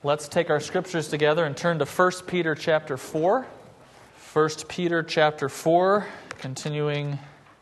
Let's take our scriptures together and turn to 1 Peter chapter 4. 1 Peter chapter 4, continuing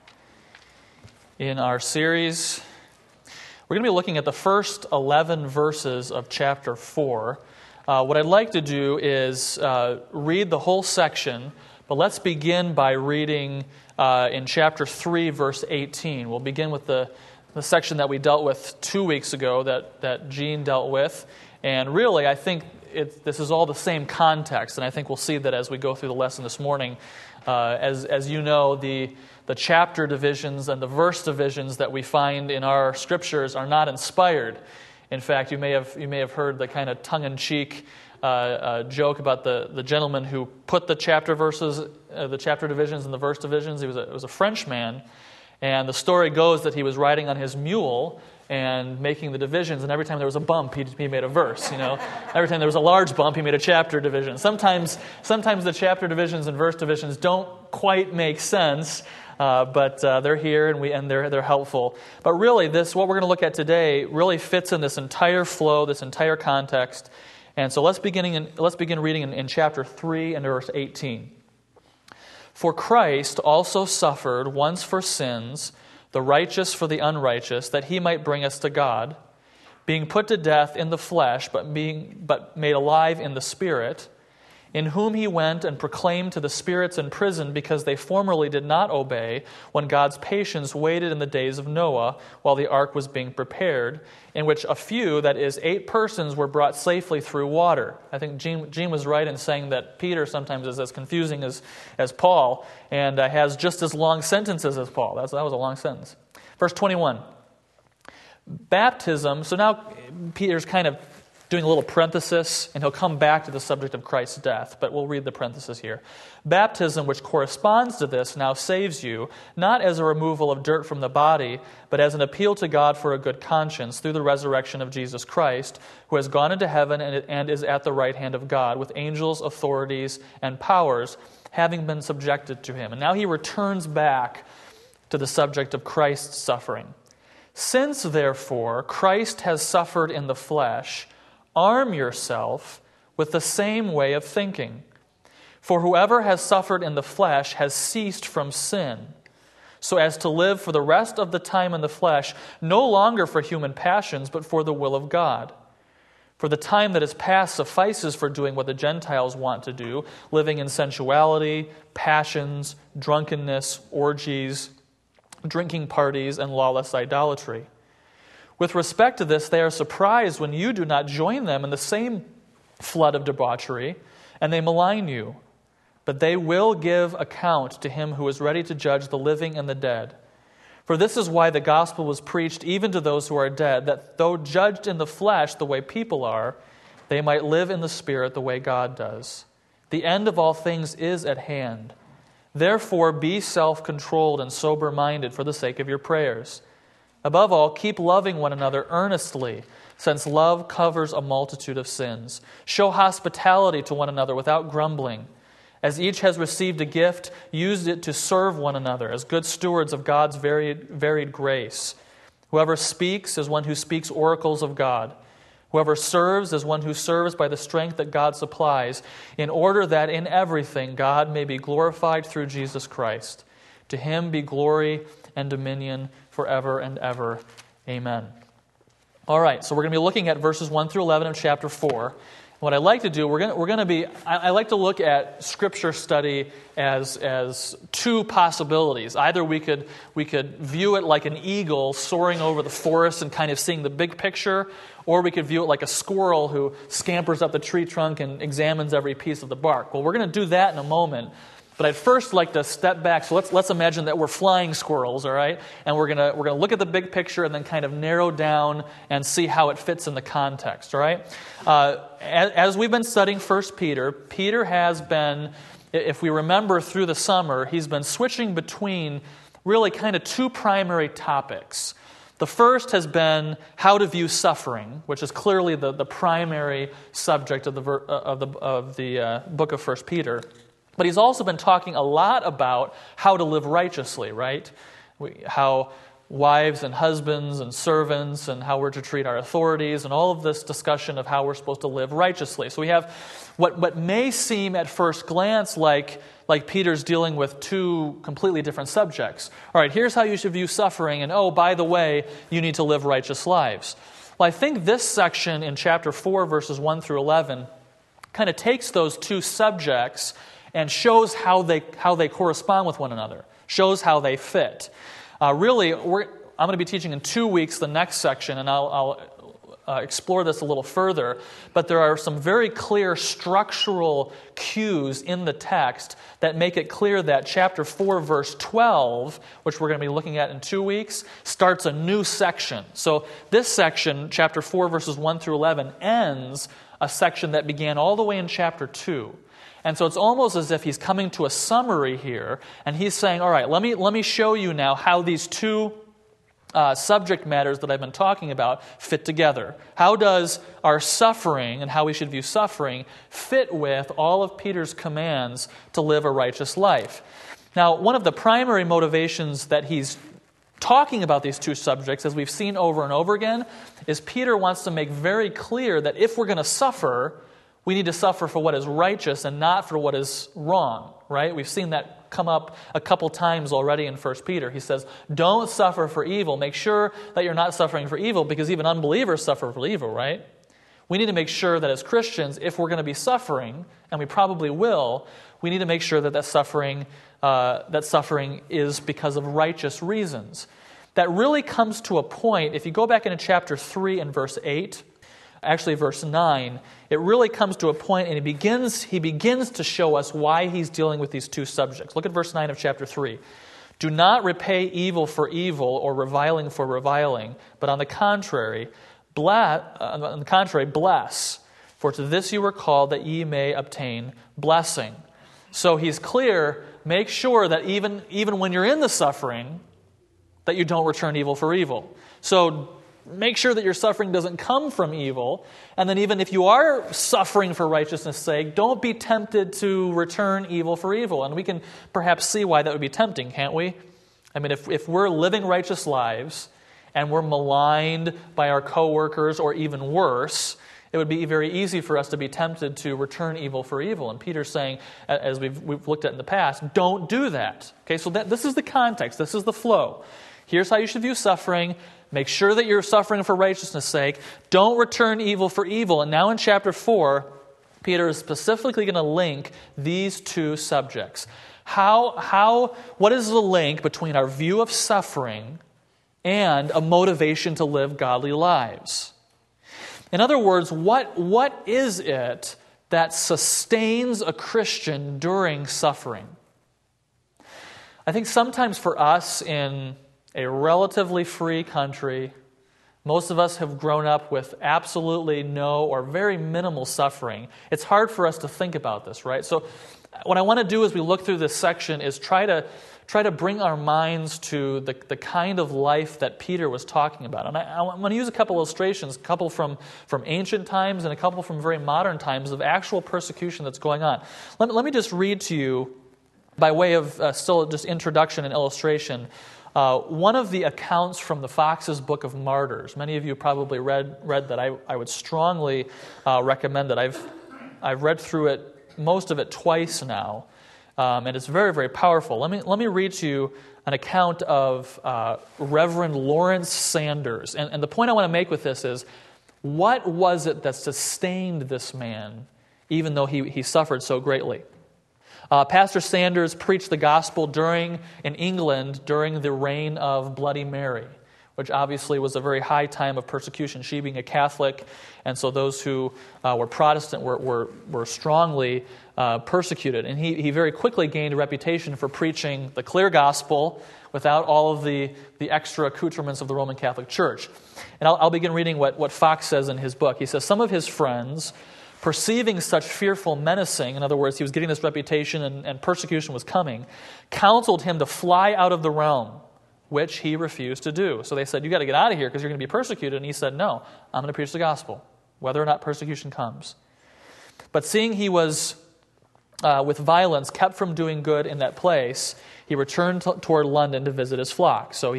in our series. We're going to be looking at the first 11 verses of chapter 4. What I'd like to do is read the whole section, but let's begin by reading in chapter 3, verse 18. We'll begin with the section that we dealt with 2 weeks ago, that Gene dealt with. And really, I think this is all the same context, and I think we'll see that as we go through the lesson this morning. As you know, the chapter divisions and the verse divisions that we find in our scriptures are not inspired. In fact, you may have heard the kind of tongue-in-cheek joke about the gentleman who put the chapter divisions and the verse divisions. It was a French man, and the story goes that he was riding on his mule and making the divisions, and every time there was a bump, he made a verse. Every time there was a large bump, he made a chapter division. Sometimes the chapter divisions and verse divisions don't quite make sense, but they're here and they're helpful. But really, what we're going to look at today really fits in this entire flow, this entire context. And so let's begin reading in chapter 3 and verse 18. For Christ also suffered once for sins, the righteous for the unrighteous, that he might bring us to God, being put to death in the flesh, but made alive in the Spirit, in whom he went and proclaimed to the spirits in prison, because they formerly did not obey, when God's patience waited in the days of Noah, while the ark was being prepared, in which a few, that is 8 persons, were brought safely through water. I think Gene was right in saying that Peter sometimes is as confusing as Paul, and has just as long sentences as Paul. That was a long sentence. Verse 21. Baptism, so now Peter's kind of doing a little parenthesis, and he'll come back to the subject of Christ's death, but we'll read the parenthesis here. Baptism, which corresponds to this, now saves you, not as a removal of dirt from the body, but as an appeal to God for a good conscience through the resurrection of Jesus Christ, who has gone into heaven and is at the right hand of God, with angels, authorities, and powers, having been subjected to him. And now he returns back to the subject of Christ's suffering. Since, therefore, Christ has suffered in the flesh, arm yourself with the same way of thinking. For whoever has suffered in the flesh has ceased from sin, so as to live for the rest of the time in the flesh, no longer for human passions, but for the will of God. For the time that is past suffices for doing what the Gentiles want to do, living in sensuality, passions, drunkenness, orgies, drinking parties, and lawless idolatry. With respect to this, they are surprised when you do not join them in the same flood of debauchery, and they malign you. But they will give account to him who is ready to judge the living and the dead. For this is why the gospel was preached even to those who are dead, that though judged in the flesh the way people are, they might live in the spirit the way God does. The end of all things is at hand. Therefore be self-controlled and sober-minded for the sake of your prayers. Above all, keep loving one another earnestly, since love covers a multitude of sins. Show hospitality to one another without grumbling. As each has received a gift, use it to serve one another as good stewards of God's varied grace. Whoever speaks is one who speaks oracles of God. Whoever serves is one who serves by the strength that God supplies, in order that in everything God may be glorified through Jesus Christ. To him be glory and dominion forever and ever. Amen. All right, so we're going to be looking at verses 1 through 11 of chapter 4. What I like to do, I like to look at Scripture study as 2 possibilities. Either we could view it like an eagle soaring over the forest and kind of seeing the big picture, or we could view it like a squirrel who scampers up the tree trunk and examines every piece of the bark. Well, we're going to do that in a moment. But I'd first like to step back. So let's imagine that we're flying squirrels, all right? And we're gonna look at the big picture and then kind of narrow down and see how it fits in the context, all right? As we've been studying 1 Peter, Peter has been, if we remember through the summer, he's been switching between really kind of 2 primary topics. The first has been how to view suffering, which is clearly the primary subject of the book of 1 Peter. But he's also been talking a lot about how to live righteously, right? How wives and husbands and servants and how we're to treat our authorities and all of this discussion of how we're supposed to live righteously. So we have what may seem at first glance like Peter's dealing with two completely different subjects. All right, here's how you should view suffering, and oh, by the way, you need to live righteous lives. Well, I think this section in chapter 4, verses 1 through 11, kind of takes those two subjects and shows how they correspond with one another, shows how they fit. I'm going to be teaching in 2 weeks the next section, and I'll explore this a little further. But there are some very clear structural cues in the text that make it clear that chapter 4, verse 12, which we're going to be looking at in 2 weeks, starts a new section. So this section, chapter 4, verses 1 through 11, ends a section that began all the way in chapter 2. And so it's almost as if he's coming to a summary here, and he's saying, all right, let me show you now how these two subject matters that I've been talking about fit together. How does our suffering and how we should view suffering fit with all of Peter's commands to live a righteous life? Now, one of the primary motivations that he's talking about these two subjects, as we've seen over and over again, is Peter wants to make very clear that if we're going to suffer, we need to suffer for what is righteous and not for what is wrong, right? We've seen that come up a couple times already in 1 Peter. He says, don't suffer for evil. Make sure that you're not suffering for evil, because even unbelievers suffer for evil, right? We need to make sure that as Christians, if we're going to be suffering, and we probably will, we need to make sure that suffering is because of righteous reasons. That really comes to a point, if you go back into chapter 3 and verse 8, actually verse 9, it really comes to a point, and he begins to show us why he's dealing with these two subjects. Look at verse 9 of chapter 3. Do not repay evil for evil or reviling for reviling, but on the contrary, bless. For to this you were called, that ye may obtain blessing. So he's clear, make sure that even when you're in the suffering, that you don't return evil for evil. So make sure that your suffering doesn't come from evil. And then even if you are suffering for righteousness' sake, don't be tempted to return evil for evil. And we can perhaps see why that would be tempting, can't we? I mean, if we're living righteous lives and we're maligned by our coworkers, or even worse, it would be very easy for us to be tempted to return evil for evil. And Peter's saying, as we've looked at in the past, don't do that. Okay, so this is the context. This is the flow. Here's how you should view suffering. Make sure that you're suffering for righteousness' sake. Don't return evil for evil. And now in chapter 4, Peter is specifically going to link these two subjects. What is the link between our view of suffering and a motivation to live godly lives? In other words, what is it that sustains a Christian during suffering? I think sometimes for us in a relatively free country, most of us have grown up with absolutely no or very minimal suffering. It's hard for us to think about this, right? So what I want to do as we look through this section is try to bring our minds to the kind of life that Peter was talking about. And I want to use a couple illustrations, a couple from ancient times and a couple from very modern times of actual persecution that's going on. Let me just read to you, by way of still just introduction and illustration, one of the accounts from the Fox's Book of Martyrs. Many of you probably read that. I would strongly recommend that. I've read through it, most of it twice now, and it's very, very powerful. Let me read to you an account of Reverend Lawrence Sanders. And the point I want to make with this is, what was it that sustained this man, even though he suffered so greatly? Pastor Sanders preached the gospel in England during the reign of Bloody Mary, which obviously was a very high time of persecution, she being a Catholic, and so those who were Protestant were strongly persecuted. And he very quickly gained a reputation for preaching the clear gospel without all of the extra accoutrements of the Roman Catholic Church. And I'll begin reading what Fox says in his book. He says, some of his friends, perceiving such fearful menacing, in other words, he was getting this reputation and persecution was coming, counseled him to fly out of the realm, which he refused to do. So they said, you got to get out of here because you're going to be persecuted. And he said, no, I'm going to preach the gospel, whether or not persecution comes. But seeing he was, with violence, kept from doing good in that place, he returned toward London to visit his flock. So he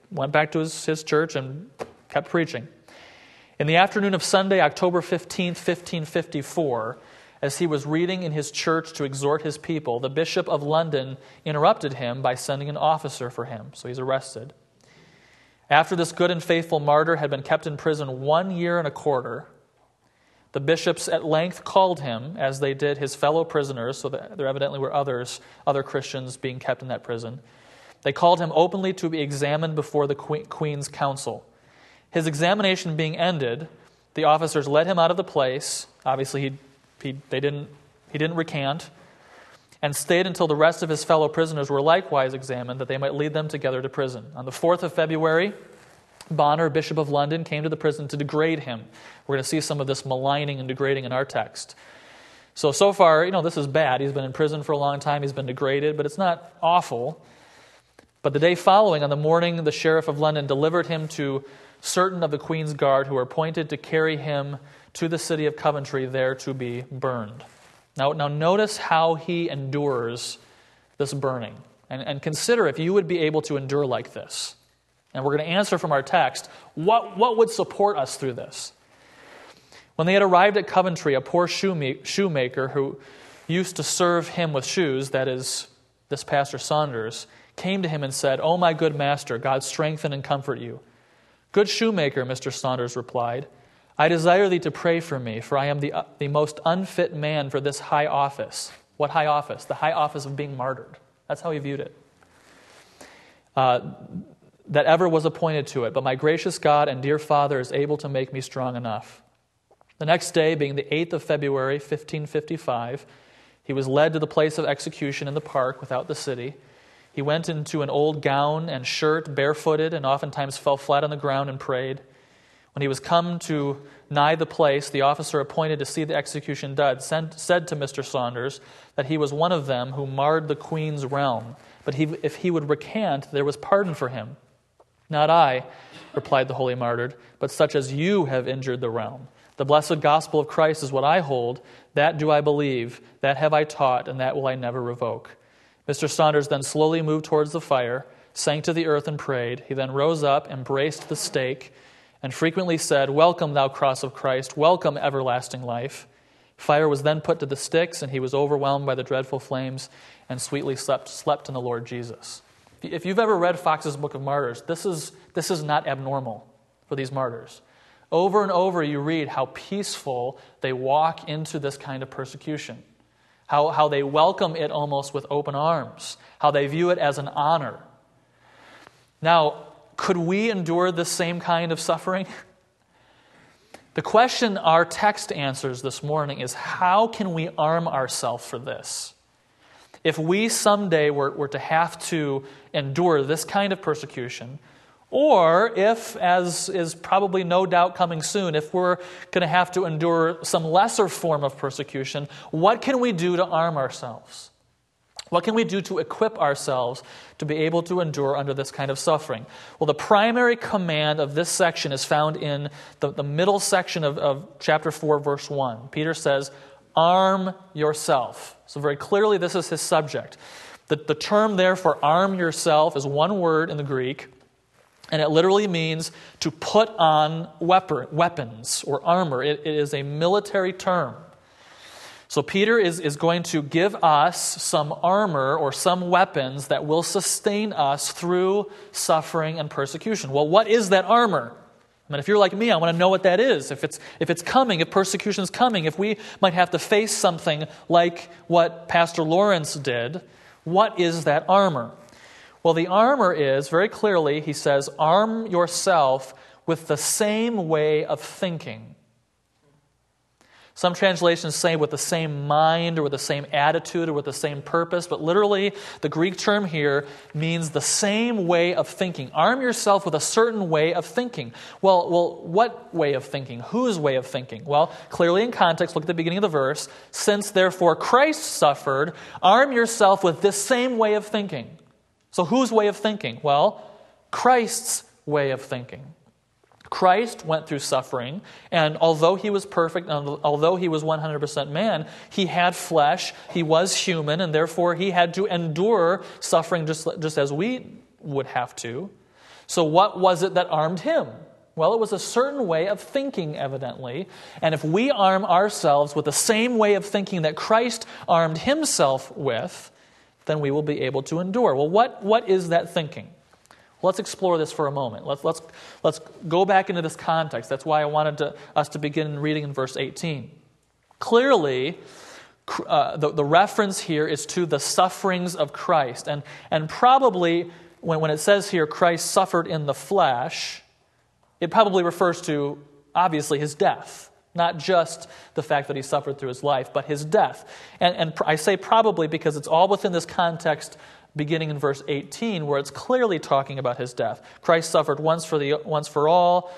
went back to his church and kept preaching. In the afternoon of Sunday, October 15th, 1554, as he was reading in his church to exhort his people, the Bishop of London interrupted him by sending an officer for him, so he's arrested. After this good and faithful martyr had been kept in prison 1 year and a quarter, the bishops at length called him, as they did his fellow prisoners, so that there evidently were other Christians being kept in that prison. They called him openly to be examined before the Queen's council. His examination being ended, the officers led him out of the place. Obviously, he didn't recant, and stayed until the rest of his fellow prisoners were likewise examined, that they might lead them together to prison. On the 4th of February, Bonner, Bishop of London, came to the prison to degrade him. We're going to see some of this maligning and degrading in our text. So far, this is bad. He's been in prison for a long time. He's been degraded, but it's not awful. But the day following, on the morning, the Sheriff of London delivered him to certain of the Queen's Guard who were appointed to carry him to the city of Coventry, there to be burned. Now notice how he endures this burning. And consider if you would be able to endure like this. And we're going to answer from our text, what would support us through this? When they had arrived at Coventry, a poor shoemaker who used to serve him with shoes, that is, this Pastor Saunders, came to him and said, "Oh, my good master, God strengthen and comfort you." "Good shoemaker," Mr. Saunders replied, "I desire thee to pray for me, for I am the most unfit man for this high office." What high office? The high office of being martyred. That's how he viewed it. "That ever was appointed to it, but my gracious God and dear Father is able to make me strong enough." The next day, being the 8th of February, 1555, he was led to the place of execution in the park without the city. He went into an old gown and shirt, barefooted, and oftentimes fell flat on the ground and prayed. When he was come to nigh the place, the officer appointed to see the execution done said to Mr. Saunders that he was one of them who marred the Queen's realm, but if he would recant, there was pardon for him. "Not I," replied the holy martyr, "but such as you have injured the realm. The blessed gospel of Christ is what I hold, that do I believe, that have I taught, and that will I never revoke." Mr. Saunders then slowly moved towards the fire, sank to the earth and prayed. He then rose up, embraced the stake, and frequently said, "Welcome, thou cross of Christ, welcome, everlasting life." Fire was then put to the sticks, and he was overwhelmed by the dreadful flames, and sweetly slept in the Lord Jesus. If you've ever read Fox's Book of Martyrs, this is not abnormal for these martyrs. Over and over you read how peaceful they walk into this kind of persecution, how they welcome it almost with open arms, how they view it as an honor. Now, could we endure this same kind of suffering? The question our text answers this morning is, how can we arm ourselves for this? If we someday were to have to endure this kind of persecution, or if, as is probably no doubt coming soon, if we're going to have to endure some lesser form of persecution, what can we do to arm ourselves? What can we do to equip ourselves to be able to endure under this kind of suffering? Well, the primary command of this section is found in the middle section of chapter 4, verse 1. Peter says, "Arm yourself." So very clearly this is his subject. The term there for arm yourself is one word in the Greek, and it literally means to put on weapons or armor. It is a military term. So Peter is going to give us some armor or some weapons that will sustain us through suffering and persecution. Well, what is that armor? I mean, if you're like me, I want to know what that is. If it's coming, if persecution is coming, if we might have to face something like what Pastor Lawrence did, what is that armor? Well, the armor is, very clearly, he says, arm yourself with the same way of thinking. Some translations say with the same mind or with the same attitude or with the same purpose, but literally the Greek term here means the same way of thinking. Arm yourself with a certain way of thinking. Well, what way of thinking? Whose way of thinking? Well, clearly in context, look at the beginning of the verse. "Since therefore Christ suffered, arm yourself with this same way of thinking." So whose way of thinking? Well, Christ's way of thinking. Christ went through suffering, and although he was perfect, and although he was 100% man, he had flesh, he was human, and therefore he had to endure suffering just as we would have to. So what was it that armed him? Well, it was a certain way of thinking, evidently. And if we arm ourselves with the same way of thinking that Christ armed himself with, then we will be able to endure. Well, what is that thinking? Well, let's explore this for a moment. Let's go back into this context. That's why I wanted us to begin reading in verse 18. Clearly, the reference here is to the sufferings of Christ. And probably, when it says here, Christ suffered in the flesh, it probably refers to, obviously, his death. Not just the fact that he suffered through his life, but his death. And I say probably because it's all within this context beginning in verse 18, where it's clearly talking about his death. Christ suffered once for all,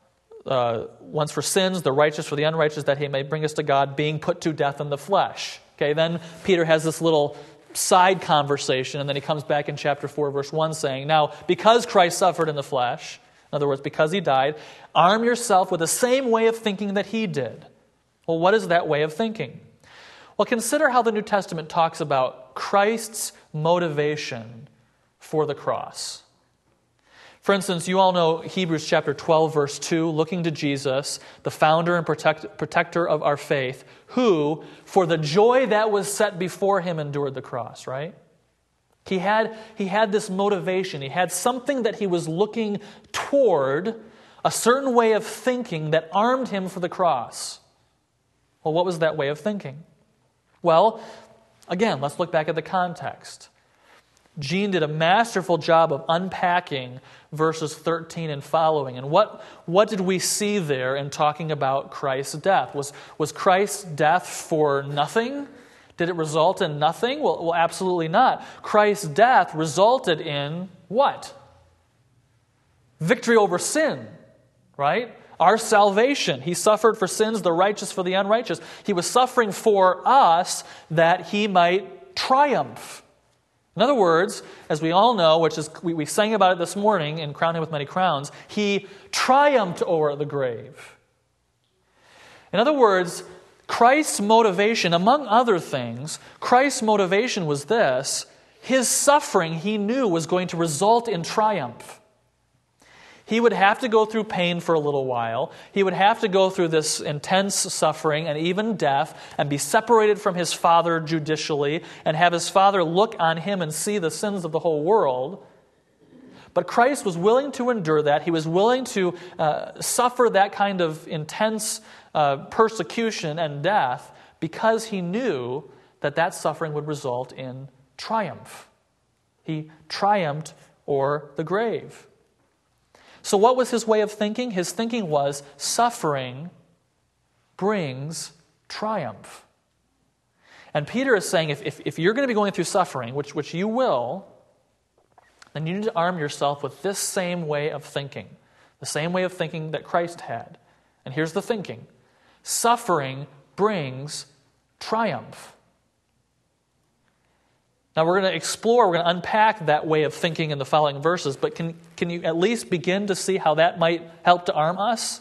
once for sins, the righteous for the unrighteous, that he may bring us to God, being put to death in the flesh. Okay, then Peter has this little side conversation, and then he comes back in chapter 4, verse 1, saying, now, because Christ suffered in the flesh, in other words, because he died, arm yourself with the same way of thinking that he did. Well, what is that way of thinking? Well, consider how the New Testament talks about Christ's motivation for the cross. For instance, you all know Hebrews chapter 12, verse 2, looking to Jesus, the founder and protector of our faith, who, for the joy that was set before him, endured the cross, right? He had this motivation. He had something that he was looking toward, a certain way of thinking that armed him for the cross. Well, what was that way of thinking? Well, again, let's look back at the context. Gene did a masterful job of unpacking verses 13 and following. And what did we see there in talking about Christ's death? Was Christ's death for nothing? Did it result in nothing? Well, absolutely not. Christ's death resulted in what? Victory over sin, right? Our salvation. He suffered for sins, the righteous for the unrighteous. He was suffering for us that he might triumph. In other words, as we all know, which is we sang about it this morning in Crown Him with Many Crowns, he triumphed over the grave. In other words, Christ's motivation, among other things, Christ's motivation was this: his suffering, he knew, was going to result in triumph. He would have to go through pain for a little while. He would have to go through this intense suffering and even death and be separated from his Father judicially and have his Father look on him and see the sins of the whole world. But Christ was willing to endure that. He was willing to suffer that kind of intense persecution and death because he knew that suffering would result in triumph. He triumphed o'er the grave. So what was his way of thinking? His thinking was suffering brings triumph. And Peter is saying if you're going to be going through suffering, which you will, then you need to arm yourself with this same way of thinking, the same way of thinking that Christ had. And here's the thinking: suffering brings triumph. Now we're going to unpack that way of thinking in the following verses, but can you at least begin to see how that might help to arm us?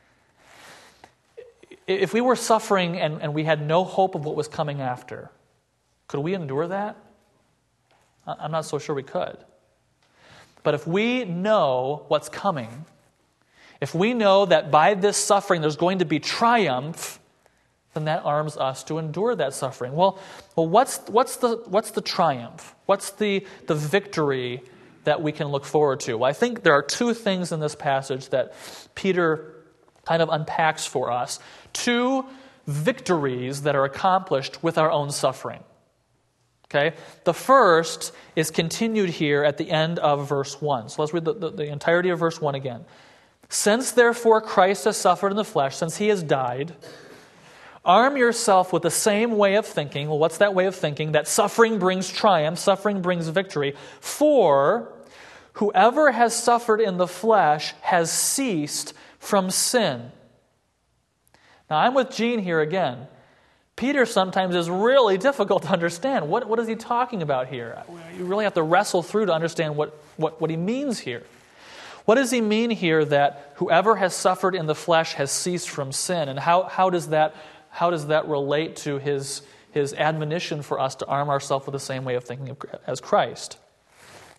If we were suffering and we had no hope of what was coming after, could we endure that? I'm not so sure we could. But if we know what's coming, if we know that by this suffering there's going to be triumph, then that arms us to endure that suffering. Well, what's the triumph? What's the victory that we can look forward to? Well, I think there are two things in this passage that Peter kind of unpacks for us. Two victories that are accomplished with our own suffering. Okay? The first is continued here at the end of verse 1. So let's read the entirety of verse 1 again. Since therefore Christ has suffered in the flesh, since he has died, arm yourself with the same way of thinking. Well, what's that way of thinking? That suffering brings triumph, suffering brings victory. For whoever has suffered in the flesh has ceased from sin. Now, I'm with Gene here again. Peter sometimes is really difficult to understand. What is he talking about here? You really have to wrestle through to understand what he means here. What does he mean here that whoever has suffered in the flesh has ceased from sin? And how does that relate to his admonition for us to arm ourselves with the same way of thinking as Christ?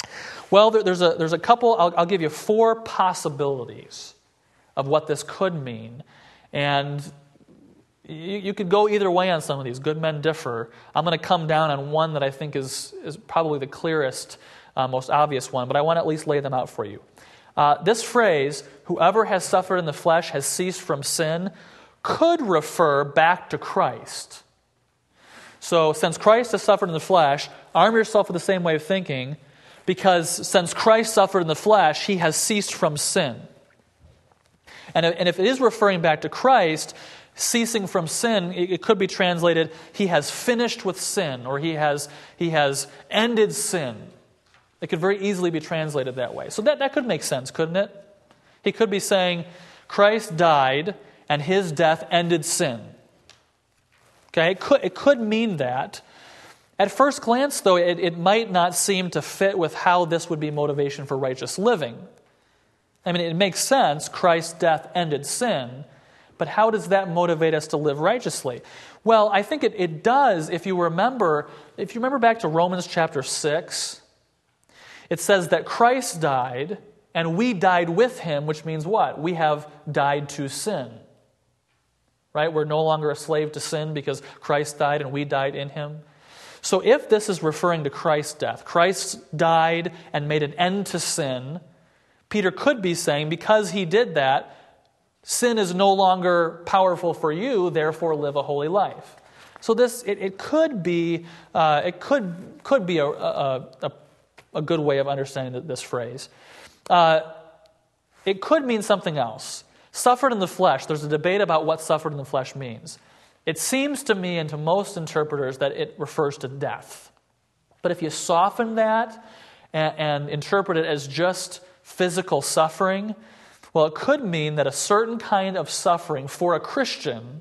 Well, there's a couple, I'll give you 4 possibilities of what this could mean. And you could go either way on some of these. Good men differ. I'm going to come down on one that I think is probably the clearest, most obvious one, but I want to at least lay them out for you. This phrase, whoever has suffered in the flesh has ceased from sin, could refer back to Christ. So since Christ has suffered in the flesh, arm yourself with the same way of thinking, because since Christ suffered in the flesh, he has ceased from sin. And if it is referring back to Christ, ceasing from sin, it could be translated, he has finished with sin, or he has ended sin. It could very easily be translated that way. So that could make sense, couldn't it? He could be saying, Christ died, and his death ended sin. Okay, it could mean that. At first glance, though, it might not seem to fit with how this would be motivation for righteous living. I mean, it makes sense, Christ's death ended sin, but how does that motivate us to live righteously? Well, I think it does if you remember back to Romans chapter 6, it says that Christ died, and we died with him, which means what? We have died to sin. Right? We're no longer a slave to sin because Christ died and we died in him. So if this is referring to Christ's death, Christ died and made an end to sin, Peter could be saying, because he did that, sin is no longer powerful for you, therefore live a holy life. So this it could be a good way of understanding this phrase. It could mean something else. Suffered in the flesh, there's a debate about what suffered in the flesh means. It seems to me and to most interpreters that it refers to death. But if you soften that and interpret it as just physical suffering, well, it could mean that a certain kind of suffering for a Christian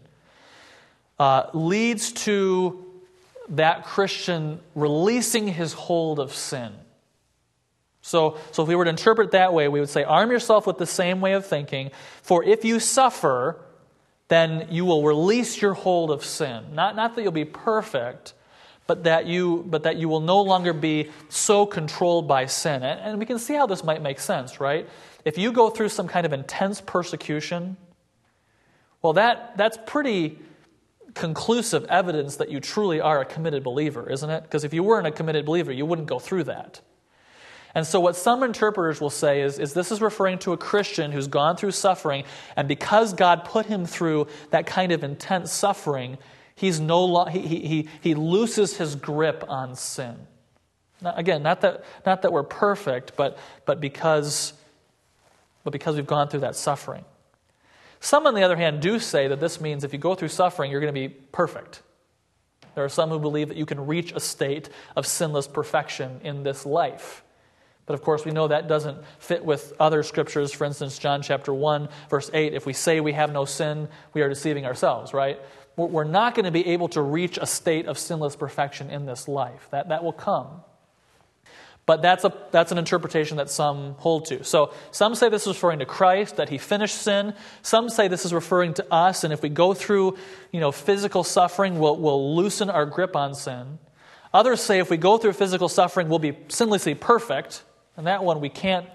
leads to that Christian releasing his hold of sin. So if we were to interpret it that way, we would say, arm yourself with the same way of thinking, for if you suffer, then you will release your hold of sin. Not that you'll be perfect, but that you will no longer be so controlled by sin. And we can see how this might make sense, right? If you go through some kind of intense persecution, well, that's pretty conclusive evidence that you truly are a committed believer, isn't it? Because if you weren't a committed believer, you wouldn't go through that. And so what some interpreters will say is this is referring to a Christian who's gone through suffering, and because God put him through that kind of intense suffering, he loses his grip on sin. Now, again, not that we're perfect, but because we've gone through that suffering. Some, on the other hand, do say that this means if you go through suffering, you're going to be perfect. There are some who believe that you can reach a state of sinless perfection in this life. But of course, we know that doesn't fit with other scriptures. For instance, John chapter 1, verse 8, if we say we have no sin, we are deceiving ourselves, right? We're not going to be able to reach a state of sinless perfection in this life. That will come. But that's an interpretation that some hold to. So some say this is referring to Christ, that he finished sin. Some say this is referring to us, and if we go through, physical suffering, we'll loosen our grip on sin. Others say if we go through physical suffering, we'll be sinlessly perfect. And that one we can't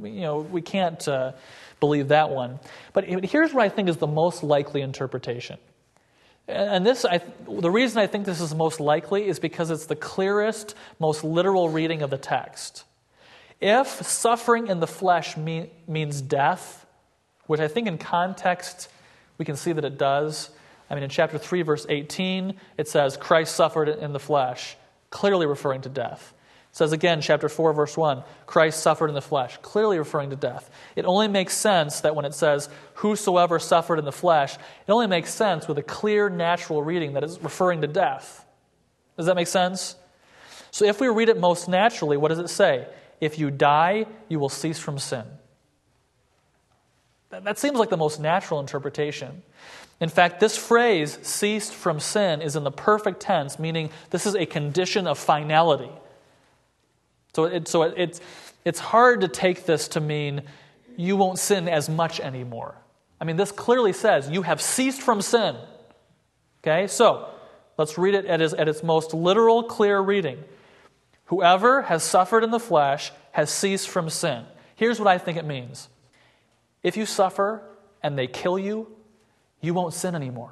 believe that one. But here's what I think is the most likely interpretation. And the reason I think this is most likely is because it's the clearest, most literal reading of the text. If suffering in the flesh means death, which I think in context we can see that it does. I mean, in chapter 3, verse 18, it says, Christ suffered in the flesh, clearly referring to death. It says again, chapter 4, verse 1, Christ suffered in the flesh, clearly referring to death. It only makes sense that when it says, whosoever suffered in the flesh, it only makes sense with a clear, natural reading that is referring to death. Does that make sense? So if we read it most naturally, what does it say? If you die, you will cease from sin. That seems like the most natural interpretation. In fact, this phrase, ceased from sin, is in the perfect tense, meaning this is a condition of finality. So it's hard to take this to mean you won't sin as much anymore. I mean, this clearly says you have ceased from sin. Okay, so let's read it at its most literal, clear reading. Whoever has suffered in the flesh has ceased from sin. Here's what I think it means. If you suffer and they kill you, you won't sin anymore.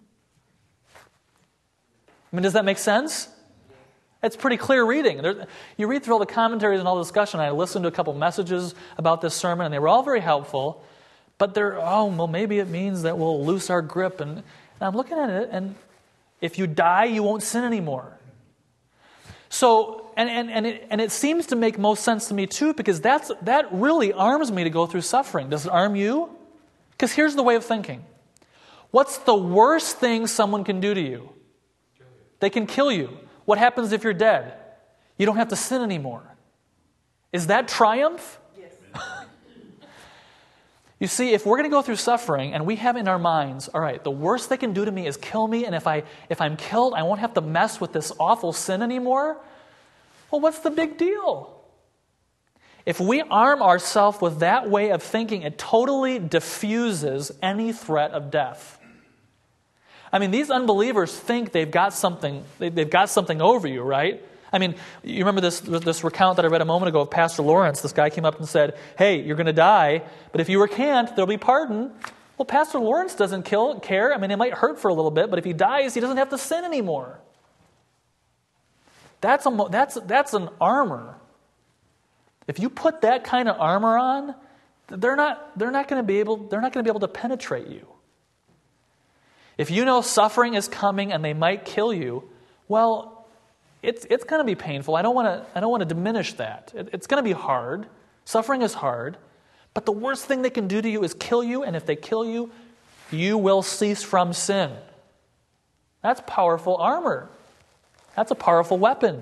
I mean, does that make sense? It's pretty clear reading. You read through all the commentaries and all the discussion. I listened to a couple messages about this sermon, and they were all very helpful. But maybe it means that we'll loose our grip. And I'm looking at it, and if you die, you won't sin anymore. So, and it seems to make most sense to me too, because that really arms me to go through suffering. Does it arm you? Because here's the way of thinking. What's the worst thing someone can do to you? They can kill you. What happens if you're dead? You don't have to sin anymore. Is that triumph? Yes. You see, if we're going to go through suffering and we have in our minds, all right, the worst they can do to me is kill me, and if I'm killed, I won't have to mess with this awful sin anymore. Well, what's the big deal? If we arm ourselves with that way of thinking, it totally diffuses any threat of death. I mean, these unbelievers think they've got something over you, right? I mean, you remember this recount that I read a moment ago of Pastor Lawrence. This guy came up and said, hey, you're going to die, but if you recant, there'll be pardon. Well, Pastor Lawrence doesn't care. I mean, it might hurt for a little bit, but if he dies, he doesn't have to sin anymore. That's an armor. If you put that kind of armor on, they're not going to be able to penetrate you. If you know suffering is coming and they might kill you, well, it's going to be painful. I don't want to diminish that. It's going to be hard. Suffering is hard. But the worst thing they can do to you is kill you, and if they kill you, you will cease from sin. That's powerful armor. That's a powerful weapon.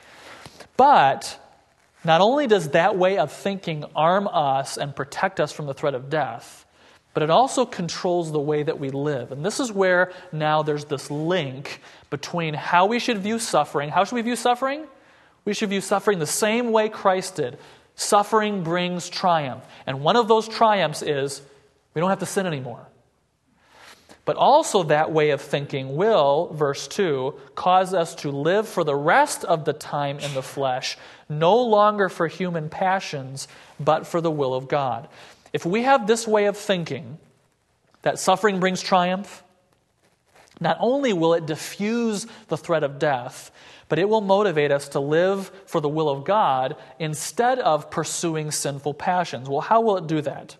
But not only does that way of thinking arm us and protect us from the threat of death, but it also controls the way that we live. And this is where now there's this link between how we should view suffering. How should we view suffering? We should view suffering the same way Christ did. Suffering brings triumph. And one of those triumphs is we don't have to sin anymore. But also that way of thinking will, verse 2, cause us to live for the rest of the time in the flesh, no longer for human passions, but for the will of God. If we have this way of thinking, that suffering brings triumph, not only will it diffuse the threat of death, but it will motivate us to live for the will of God instead of pursuing sinful passions. Well, how will it do that?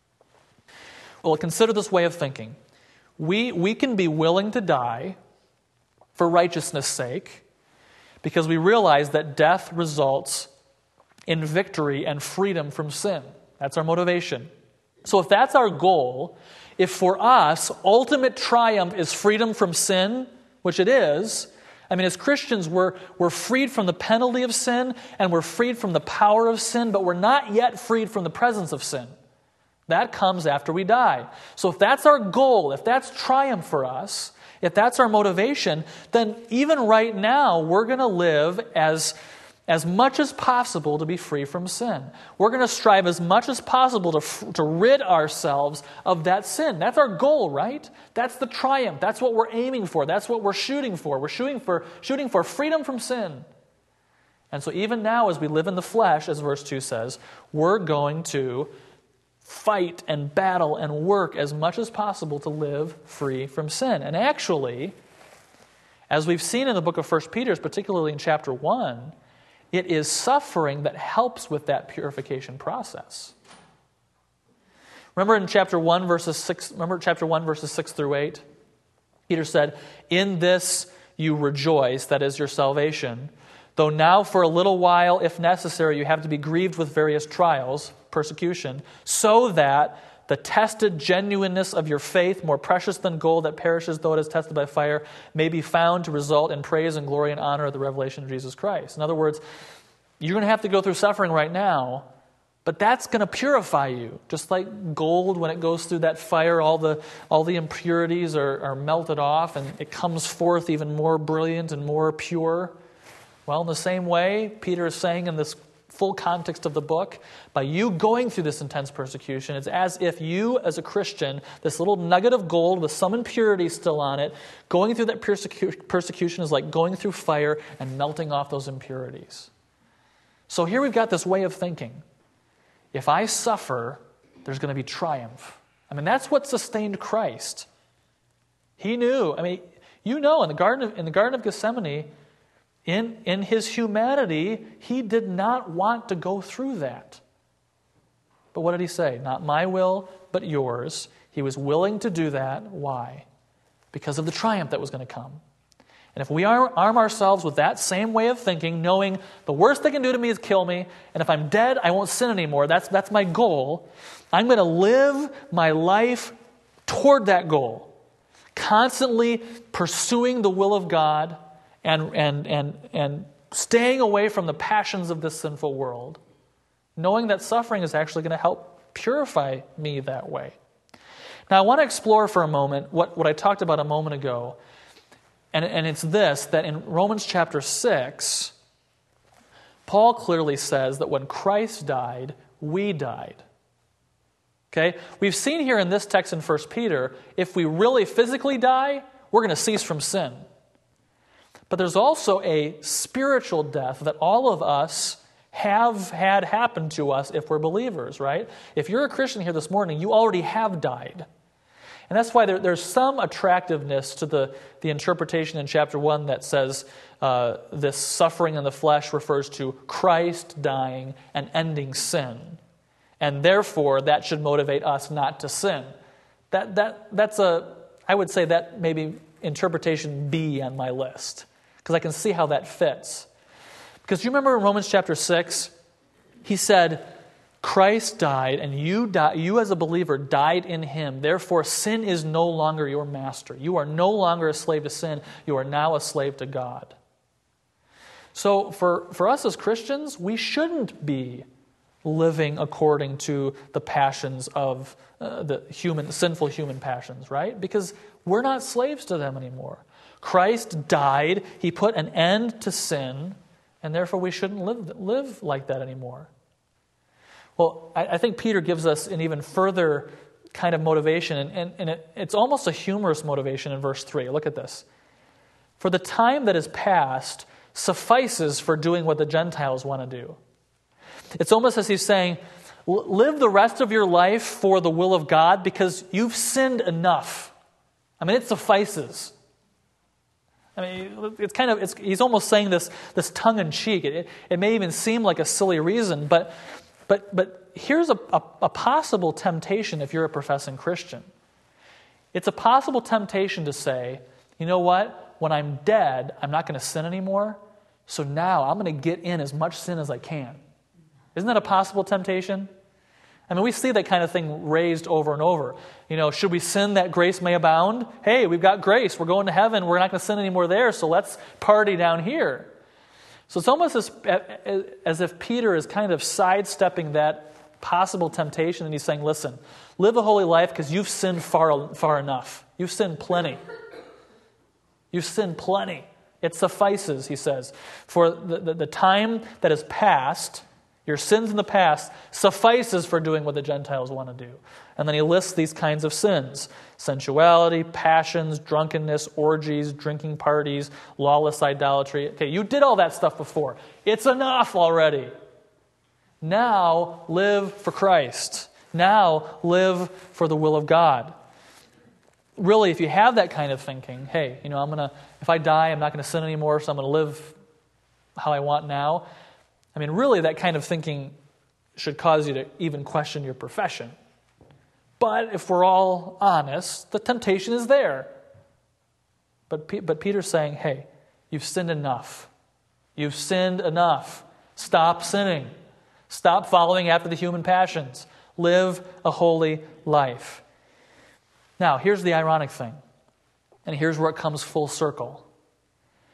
Well, consider this way of thinking. We can be willing to die for righteousness' sake because we realize that death results in victory and freedom from sin. That's our motivation. So if that's our goal, if for us ultimate triumph is freedom from sin, which it is, I mean, as Christians, we're freed from the penalty of sin and we're freed from the power of sin, but we're not yet freed from the presence of sin. That comes after we die. So if that's our goal, if that's triumph for us, if that's our motivation, then even right now, we're going to live as much as possible to be free from sin. We're going to strive as much as possible to rid ourselves of that sin. That's our goal, right? That's the triumph. That's what we're aiming for. That's what we're shooting for. We're shooting for freedom from sin. And so even now, as we live in the flesh, as verse 2 says, we're going to fight and battle and work as much as possible to live free from sin. And actually, as we've seen in the book of 1 Peter, particularly in chapter 1, it is suffering that helps with that purification process. Remember in chapter 1, verses 6 through 8? Peter said, "In this you rejoice, that is your salvation, though now for a little while, if necessary, you have to be grieved with various trials," persecution, "so that the tested genuineness of your faith, more precious than gold that perishes though it is tested by fire, may be found to result in praise and glory and honor at the revelation of Jesus Christ." In other words, you're going to have to go through suffering right now, but that's going to purify you. Just like gold, when it goes through that fire, all the impurities are melted off and it comes forth even more brilliant and more pure. Well, in the same way, Peter is saying in this full context of the book, by you going through this intense persecution, it's as if you, as a Christian, this little nugget of gold with some impurity still on it, going through that persecution is like going through fire and melting off those impurities. So here we've got this way of thinking. If I suffer, there's going to be triumph. I mean, that's what sustained Christ. He knew. I mean, you know, in the Garden of Gethsemane, in his humanity, he did not want to go through that. But what did he say? Not my will, but yours. He was willing to do that. Why? Because of the triumph that was going to come. And if we arm ourselves with that same way of thinking, knowing the worst they can do to me is kill me, and if I'm dead, I won't sin anymore, that's my goal, I'm going to live my life toward that goal, constantly pursuing the will of God and staying away from the passions of this sinful world, knowing that suffering is actually going to help purify me that way. Now, I want to explore for a moment what I talked about a moment ago. And it's this, that in Romans chapter 6, Paul clearly says that when Christ died, we died. Okay? We've seen here in this text in 1 Peter, if we really physically die, we're going to cease from sin. But there's also a spiritual death that all of us have had happen to us if we're believers, right? If you're a Christian here this morning, you already have died. And that's why there's some attractiveness to the interpretation in chapter 1 that says this suffering in the flesh refers to Christ dying and ending sin. And therefore, that should motivate us not to sin. I would say that maybe interpretation B on my list, because I can see how that fits. Because you remember in Romans chapter 6, he said, Christ died, and you as a believer died in him. Therefore, sin is no longer your master. You are no longer a slave to sin. You are now a slave to God. So for us as Christians, we shouldn't be living according to the passions of the sinful human passions, right? Because we're not slaves to them anymore. Christ died. He put an end to sin, and therefore we shouldn't live like that anymore. Well, I think Peter gives us an even further kind of motivation, and it's almost a humorous motivation in verse 3. Look at this. For the time that is past suffices for doing what the Gentiles want to do. It's almost as he's saying, live the rest of your life for the will of God because you've sinned enough. I mean, it suffices. I mean, he's almost saying this tongue-in-cheek. It may even seem like a silly reason, but here's a possible temptation if you're a professing Christian. It's a possible temptation to say, you know what? When I'm dead, I'm not going to sin anymore, so now I'm going to get in as much sin as I can. Isn't that a possible temptation? I mean, we see that kind of thing raised over and over. You know, should we sin that grace may abound? Hey, we've got grace. We're going to heaven. We're not going to sin anymore there, so let's party down here. So it's almost as if Peter is kind of sidestepping that possible temptation, and he's saying, listen, live a holy life because you've sinned far enough. You've sinned plenty. You've sinned plenty. It suffices, he says. For the time that has passed, your sins in the past, suffices for doing what the Gentiles want to do. And then he lists these kinds of sins: sensuality, passions, drunkenness, orgies, drinking parties, lawless idolatry. Okay, you did all that stuff before. It's enough already. Now live for Christ. Now live for the will of God. Really, if you have that kind of thinking, hey, you know, if I die, I'm not going to sin anymore, so I'm going to live how I want now. I mean, really, that kind of thinking should cause you to even question your profession. But if we're all honest, the temptation is there. But Peter's saying, hey, you've sinned enough. You've sinned enough. Stop sinning. Stop following after the human passions. Live a holy life. Now, here's the ironic thing. And here's where it comes full circle.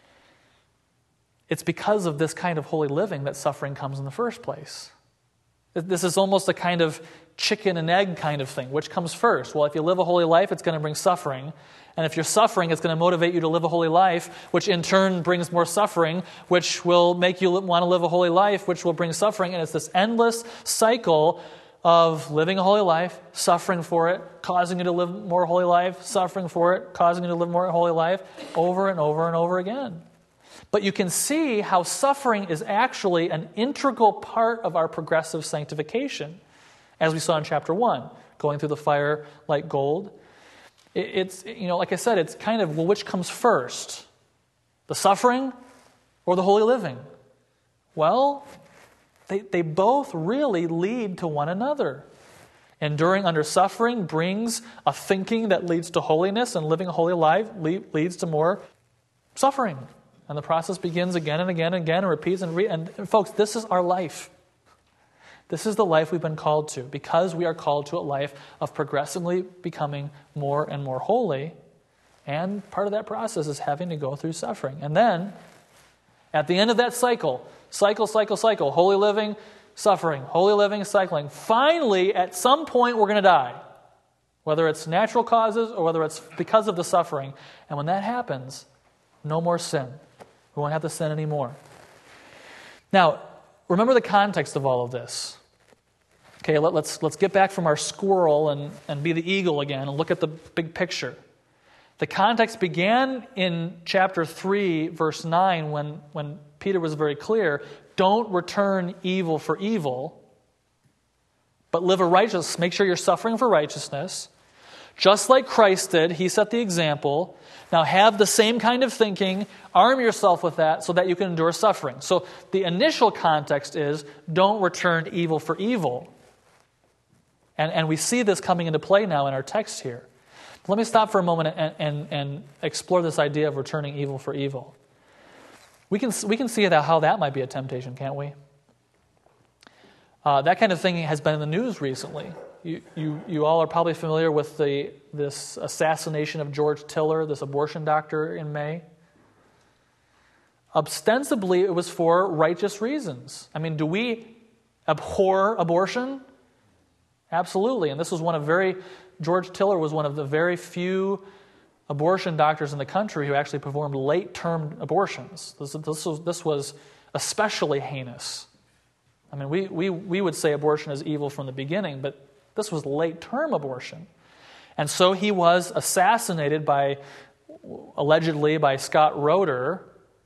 It's because of this kind of holy living that suffering comes in the first place. This is almost a kind of chicken and egg kind of thing. Which comes first? Well, if you live a holy life, it's going to bring suffering. And if you're suffering, it's going to motivate you to live a holy life, which in turn brings more suffering, which will make you want to live a holy life, which will bring suffering. And it's this endless cycle of living a holy life, suffering for it, causing you to live more holy life, suffering for it, causing you to live more holy life, over and over and over again. But you can see how suffering is actually an integral part of our progressive sanctification, as we saw in chapter 1, going through the fire like gold. It's, like I said, it's kind of, well, which comes first? The suffering or the holy living? Well, they both really lead to one another. Enduring under suffering brings a thinking that leads to holiness, and living a holy life leads to more suffering. And the process begins again and again and again and repeats. And folks, this is our life. This is the life we've been called to, because we are called to a life of progressively becoming more and more holy. And part of that process is having to go through suffering. And then, at the end of that cycle, holy living, suffering, holy living, cycling, finally, at some point, we're going to die. Whether it's natural causes or whether it's because of the suffering. And when that happens, no more sin. We won't have to sin anymore. Now, remember the context of all of this. Okay, let's get back from our squirrel and be the eagle again and look at the big picture. The context began in chapter 3, verse 9, when Peter was very clear, don't return evil for evil, but live a righteous, make sure you're suffering for righteousness. Just like Christ did, he set the example. Now have the same kind of thinking, arm yourself with that so that you can endure suffering. So the initial context is, don't return evil for evil. And we see this coming into play now in our text here. Let me stop for a moment and explore this idea of returning evil for evil. We can see how that might be a temptation, can't we? That kind of thing has been in the news recently. You all are probably familiar with this assassination of George Tiller, this abortion doctor, in May. Ostensibly, it was for righteous reasons. I mean, do we abhor abortion? Absolutely. And this was George Tiller was one of the very few abortion doctors in the country who actually performed late-term abortions. This was especially heinous. I mean, we would say abortion is evil from the beginning, but this was late-term abortion. And so he was assassinated allegedly by Scott Roeder,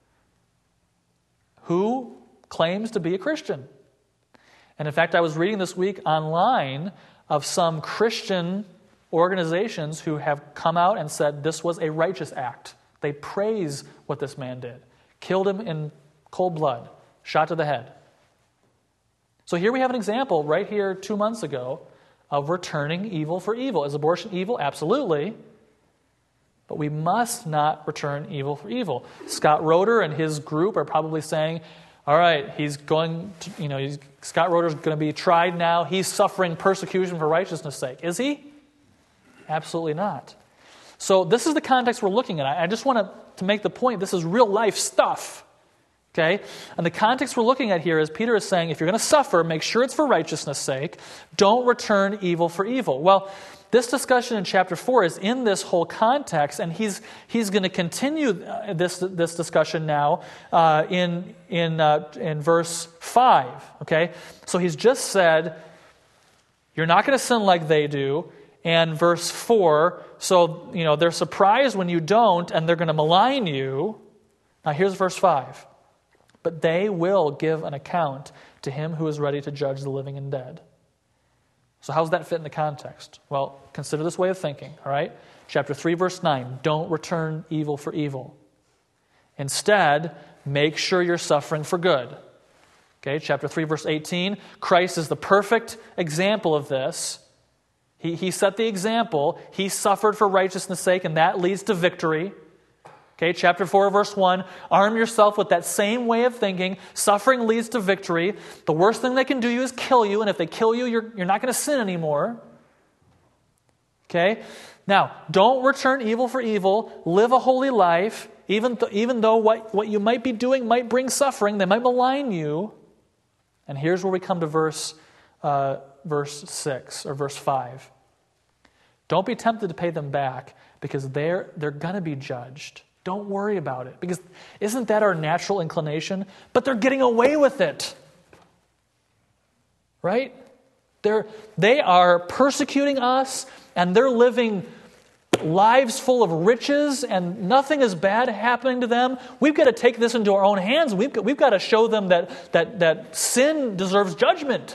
who claims to be a Christian. And in fact, I was reading this week online of some Christian organizations who have come out and said this was a righteous act. They praise what this man did. Killed him in cold blood, shot to the head. So here we have an example right here 2 months ago of returning evil for evil. Is abortion evil? Absolutely. But we must not return evil for evil. Scott Roeder and his group are probably saying, all right, Scott Roeder's going to be tried now. He's suffering persecution for righteousness' sake. Is he? Absolutely not. So this is the context we're looking at. I just want to make the point, this is real life stuff. Okay? And the context we're looking at here is Peter is saying, if you're going to suffer, make sure it's for righteousness' sake. Don't return evil for evil. Well, this discussion in chapter 4 is in this whole context, and he's going to continue this discussion now in verse 5. Okay? So he's just said, you're not going to sin like they do. And verse 4, so they're surprised when you don't, and they're going to malign you. Now here's verse 5. But they will give an account to him who is ready to judge the living and dead. So how does that fit in the context? Well, consider this way of thinking, all right? Chapter 3, verse 9, don't return evil for evil. Instead, make sure you're suffering for good. Okay, chapter 3, verse 18, Christ is the perfect example of this. He set the example. He suffered for righteousness' sake, and that leads to victory. Okay, chapter 4, verse 1, arm yourself with that same way of thinking. Suffering leads to victory. The worst thing they can do you is kill you, and if they kill you, you're not going to sin anymore. Okay? Now, don't return evil for evil. Live a holy life, even though what you might be doing might bring suffering. They might malign you. And here's where we come to verse verse 6 or verse 5. Don't be tempted to pay them back because they're going to be judged. Don't worry about it, because isn't that our natural inclination? But they're getting away with it. Right? They are persecuting us, and they're living lives full of riches, and nothing is bad happening to them. We've got to take this into our own hands. We've got to show them that sin deserves judgment.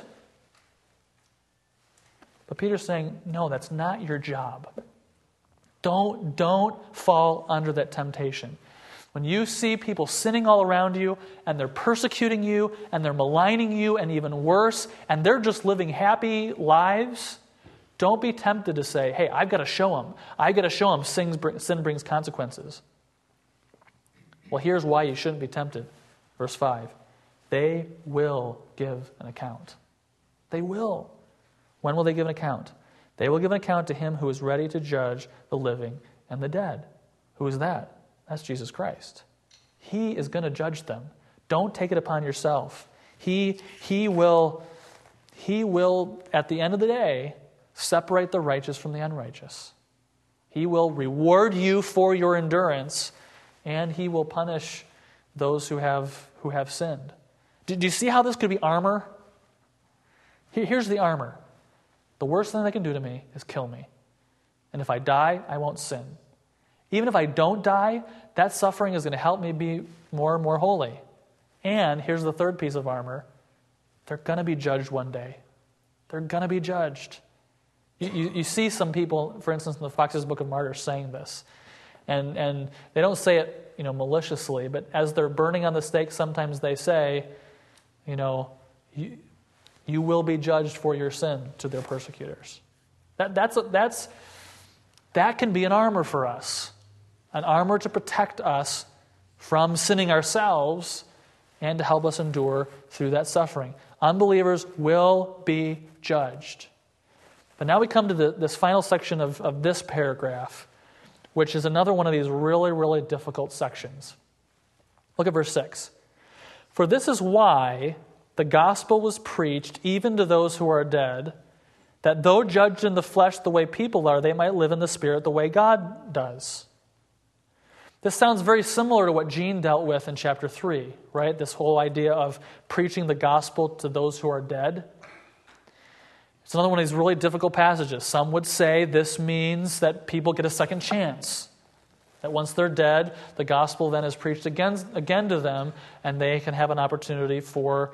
But Peter's saying, no, that's not your job. Don't fall under that temptation. When you see people sinning all around you, and they're persecuting you, and they're maligning you, and even worse, and they're just living happy lives, don't be tempted to say, hey, I've got to show them. I've got to show them sin brings consequences. Well, here's why you shouldn't be tempted. Verse 5. They will give an account. They will. When will they give an account? They will give an account to him who is ready to judge the living and the dead. Who is that? That's Jesus Christ. He is going to judge them. Don't take it upon yourself. He will, at the end of the day, separate the righteous from the unrighteous. He will reward you for your endurance, and he will punish those who have sinned. Do you see how this could be armor? Here's the armor. The worst thing they can do to me is kill me. And if I die, I won't sin. Even if I don't die, that suffering is going to help me be more and more holy. And here's the third piece of armor. They're going to be judged one day. They're going to be judged. You see some people, for instance, in the Fox's Book of Martyrs saying this. And they don't say it, maliciously, but as they're burning on the stake, sometimes they say, you will be judged for your sin to their persecutors. That can be an armor for us. An armor to protect us from sinning ourselves and to help us endure through that suffering. Unbelievers will be judged. But now we come to this final section of this paragraph, which is another one of these really, really difficult sections. Look at verse 6. For this is why the gospel was preached even to those who are dead, that though judged in the flesh the way people are, they might live in the spirit the way God does. This sounds very similar to what Gene dealt with in chapter 3, right? This whole idea of preaching the gospel to those who are dead. It's another one of these really difficult passages. Some would say this means that people get a second chance. That once they're dead, the gospel then is preached again to them, and they can have an opportunity for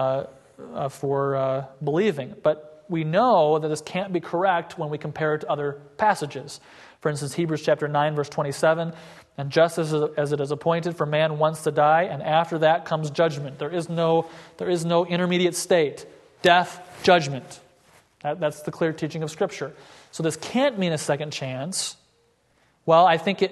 believing. But we know that this can't be correct when we compare it to other passages. For instance, Hebrews chapter 9, verse 27, and just as it is appointed for man once to die, and after that comes judgment. There is no intermediate state. Death, judgment. That's the clear teaching of Scripture. So this can't mean a second chance. Well, I think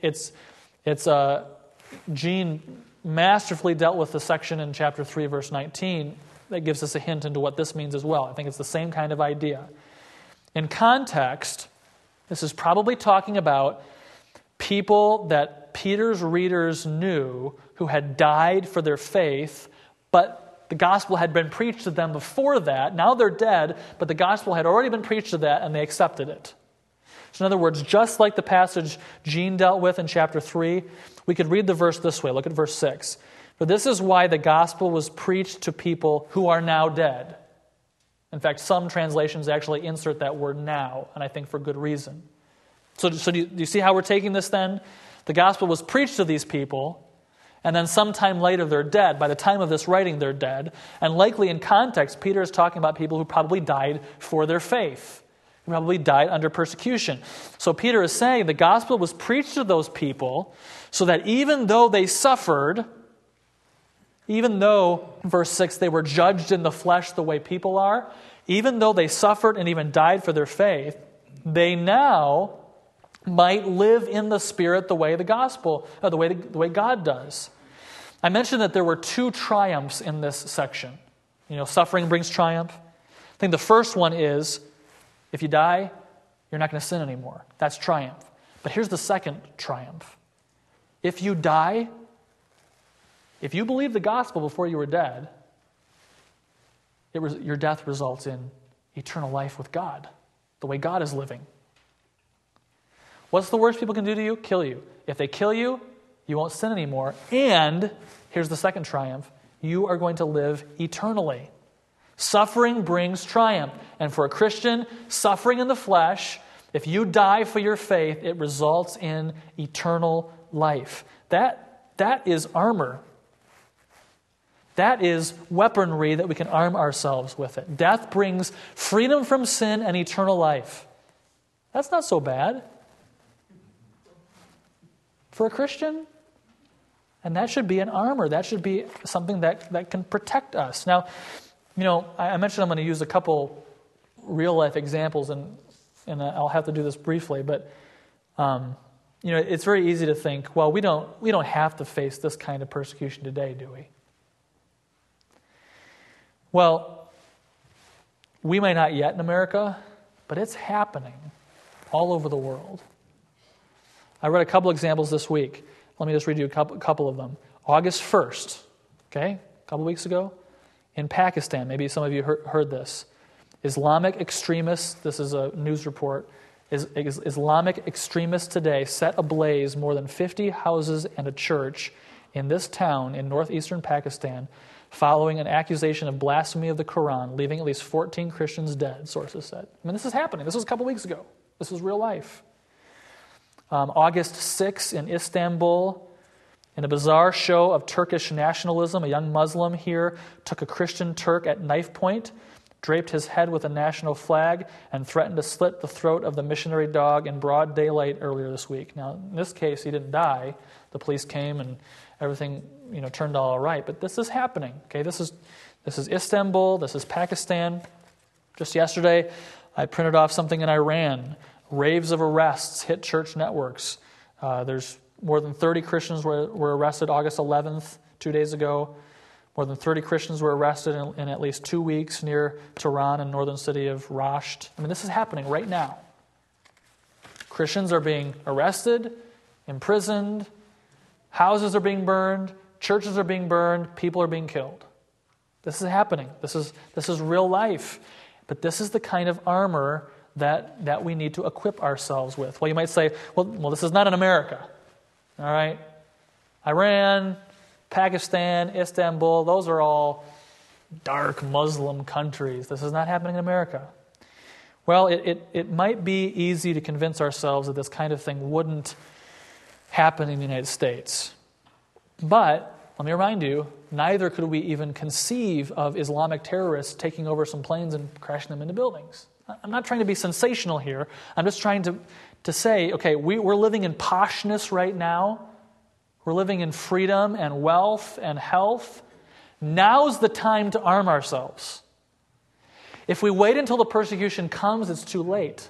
Gene masterfully dealt with the section in chapter 3, verse 19 that gives us a hint into what this means as well. I think it's the same kind of idea. In context, this is probably talking about people that Peter's readers knew who had died for their faith, but the gospel had been preached to them before that. Now they're dead, but the gospel had already been preached to that, and they accepted it. So in other words, just like the passage Gene dealt with in chapter 3, we could read the verse this way. Look at verse 6. For this is why the gospel was preached to people who are now dead. In fact, some translations actually insert that word now, and I think for good reason. So do you see how we're taking this then? The gospel was preached to these people, and then sometime later they're dead. By the time of this writing, they're dead. And likely in context, Peter is talking about people who probably died for their faith, who probably died under persecution. So Peter is saying the gospel was preached to those people so that even though they suffered, even though, verse 6, they were judged in the flesh the way people are, even though they suffered and even died for their faith, they now might live in the Spirit the way the gospel, the way God does. I mentioned that there were two triumphs in this section. Suffering brings triumph. I think the first one is, if you die, you're not going to sin anymore. That's triumph. But here's the second triumph. If you die, if you believed the gospel before you were dead, your death results in eternal life with God, the way God is living. What's the worst people can do to you? Kill you. If they kill you, you won't sin anymore. And here's the second triumph. You are going to live eternally. Suffering brings triumph. And for a Christian, suffering in the flesh, if you die for your faith, it results in eternal life. That is armor. That is weaponry that we can arm ourselves with it. Death brings freedom from sin and eternal life. That's not so bad for a Christian. And that should be an armor. That should be something that can protect us. Now, I mentioned I'm going to use a couple real-life examples, and I'll have to do this briefly, but it's very easy to think, well, we don't have to face this kind of persecution today, do we? Well, we may not yet in America, but it's happening all over the world. I read a couple examples this week. Let me just read you a couple of them. August 1st, okay, a couple weeks ago, in Pakistan, maybe some of you heard this, Islamic extremists, this is a news report, Islamic extremists today set ablaze more than 50 houses and a church in this town in northeastern Pakistan following an accusation of blasphemy of the Quran, leaving at least 14 Christians dead, sources said. I mean, this is happening. This was a couple weeks ago. This is real life. August 6th in Istanbul, in a bizarre show of Turkish nationalism, a young Muslim here took a Christian Turk at knife point, draped his head with a national flag, and threatened to slit the throat of the missionary dog in broad daylight earlier this week. Now, in this case, he didn't die. The police came and everything, turned out all right. But this is happening. Okay, this is Istanbul. This is Pakistan. Just yesterday, I printed off something in Iran. Raves of arrests hit church networks. There's more than 30 Christians were arrested August 11th, 2 days ago. More than 30 Christians were arrested in at least 2 weeks near Tehran and northern city of Rasht. I mean, this is happening right now. Christians are being arrested, imprisoned, houses are being burned, churches are being burned, people are being killed. This is happening. This is real life. But this is the kind of armor that we need to equip ourselves with. Well, you might say, well, this is not in America. All right? Iran, Pakistan, Istanbul, those are all dark Muslim countries. This is not happening in America. Well, it might be easy to convince ourselves that this kind of thing wouldn't happen in the United States. But, let me remind you, neither could we even conceive of Islamic terrorists taking over some planes and crashing them into buildings. I'm not trying to be sensational here. I'm just trying to say, okay, we're living in poshness right now. We're living in freedom and wealth and health. Now's the time to arm ourselves. If we wait until the persecution comes, it's too late.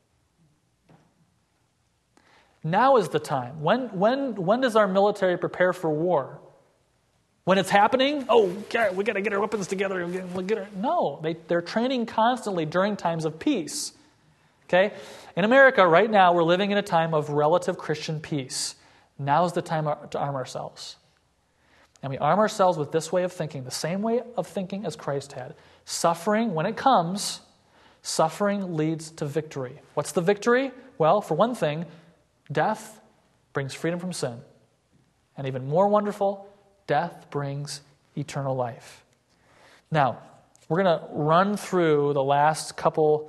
Now is the time. When does our military prepare for war? When it's happening? Oh, God, we got to get our weapons together. No, they're training constantly during times of peace. Okay? In America, right now, we're living in a time of relative Christian peace. Now is the time to arm ourselves. And we arm ourselves with this way of thinking, the same way of thinking as Christ had. Suffering, when it comes, suffering leads to victory. What's the victory? Well, for one thing, death brings freedom from sin. And even more wonderful, death brings eternal life. Now, we're going to run through the last couple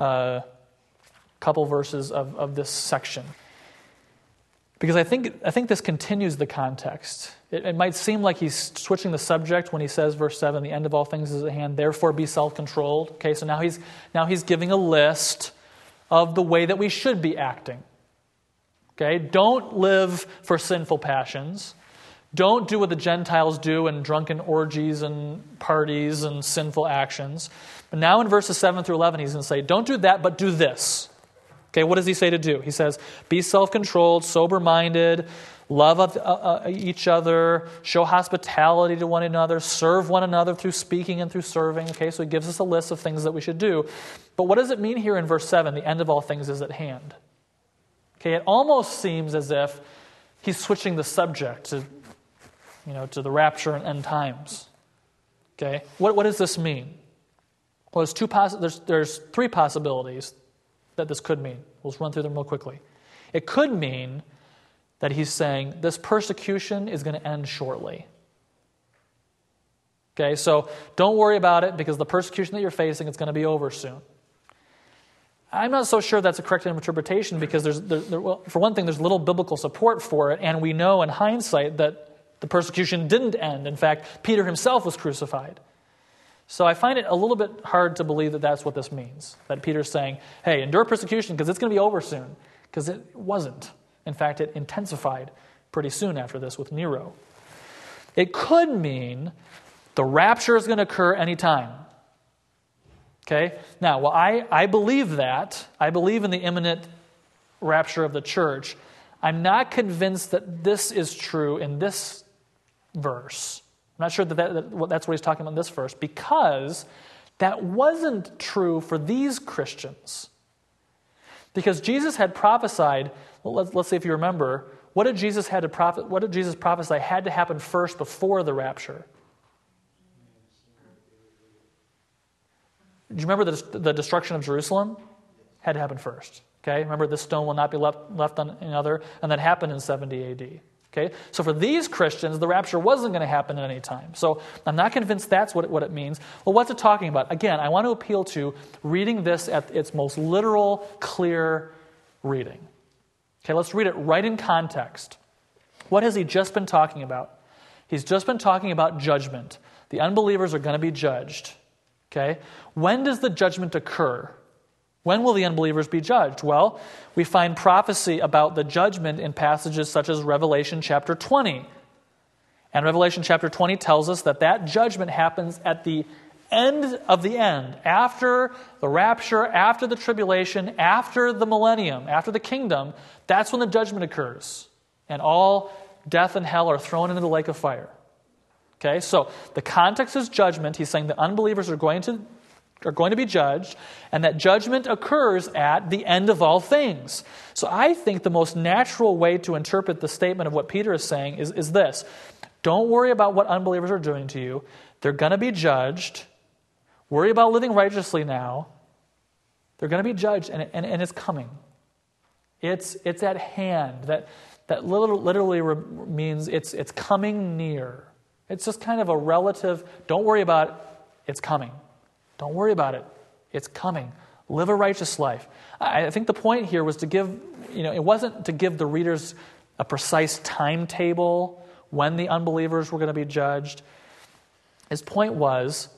verses of this section. Because I think this continues the context. It might seem like he's switching the subject when he says, verse 7, the end of all things is at hand, therefore be self-controlled. Okay, so now he's giving a list of the way that we should be acting. Okay, don't live for sinful passions. Don't do what the Gentiles do in drunken orgies and parties and sinful actions. But now in verses 7 through 11, he's going to say, don't do that, but do this. Okay, what does he say to do? He says, be self-controlled, sober-minded, love each other, show hospitality to one another, serve one another through speaking and through serving. Okay, so he gives us a list of things that we should do. But what does it mean here in verse 7, the end of all things is at hand? Okay, it almost seems as if he's switching the subject to the rapture and end times. Okay, what does this mean? Well, there's three possibilities that this could mean. We'll just run through them real quickly. It could mean that he's saying this persecution is going to end shortly. Okay, so don't worry about it because the persecution that you're facing is going to be over soon. I'm not so sure that's a correct interpretation because well, for one thing, there's little biblical support for it, and we know in hindsight that the persecution didn't end. In fact, Peter himself was crucified. So I find it a little bit hard to believe that that's what this means, that Peter's saying, hey, endure persecution because it's going to be over soon, because it wasn't. In fact, it intensified pretty soon after this with Nero. It could mean the rapture is going to occur anytime. Okay? Now, well, I believe that. I believe in the imminent rapture of the church. I'm not convinced that this is true in this verse. I'm not sure that's what he's talking about in this verse, because that wasn't true for these Christians. Because Jesus had prophesied, well, let's see if you remember, what did Jesus prophesy had to happen first before the rapture? Do you remember the destruction of Jerusalem? Had to happen first. Okay? Remember, this stone will not be left on another, and that happened in 70 AD. Okay? So for these Christians, the rapture wasn't going to happen at any time. So I'm not convinced that's what it means. Well, what's it talking about? Again, I want to appeal to reading this at its most literal, clear reading. Okay, let's read it right in context. What has he just been talking about? He's just been talking about judgment. The unbelievers are going to be judged. Okay? When does the judgment occur? When will the unbelievers be judged? Well, we find prophecy about the judgment in passages such as Revelation chapter 20. And Revelation chapter 20 tells us that judgment happens at the end of the end, after the rapture, after the tribulation, after the millennium, after the kingdom. That's when the judgment occurs. And all death and hell are thrown into the lake of fire. Okay, so the context is judgment. He's saying that unbelievers are going to be judged, and that judgment occurs at the end of all things. So I think the most natural way to interpret the statement of what Peter is saying is this. Don't worry about what unbelievers are doing to you. They're going to be judged. Worry about living righteously now. They're going to be judged, and it's coming. It's at hand. That literally means it's coming near. It's just kind of a relative, don't worry about it, it's coming. Don't worry about it, it's coming. Live a righteous life. I think the point here was to give, it wasn't to give the readers a precise timetable when the unbelievers were going to be judged. His point was,